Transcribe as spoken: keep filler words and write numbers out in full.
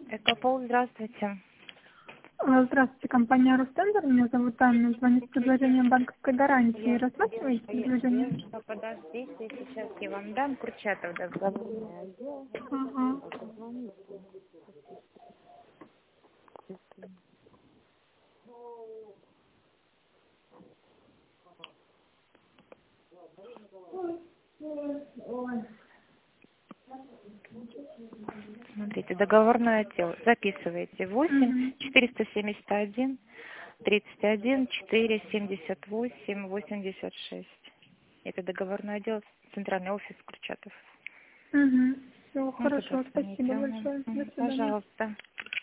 Экопол, здравствуйте. А, Здравствуйте, компания Ростендер. Меня зовут Анна. Звоню с предложением банковской гарантии. Рассматриваете предложение? Что, подождите, сейчас я вам дам Курчатов договорный отдел. Ага. Смотрите, договорной отдел. Записывайте. восемь Мгм. четыреста семьдесят один тридцать один четыре семьдесят восемь восемьдесят шесть. Это договорной отдел, центральный офис Курчатов. Угу. Все, Ну, туда хорошо. звоните. Спасибо Мгм. большое. До Мгм. свидания. Пожалуйста.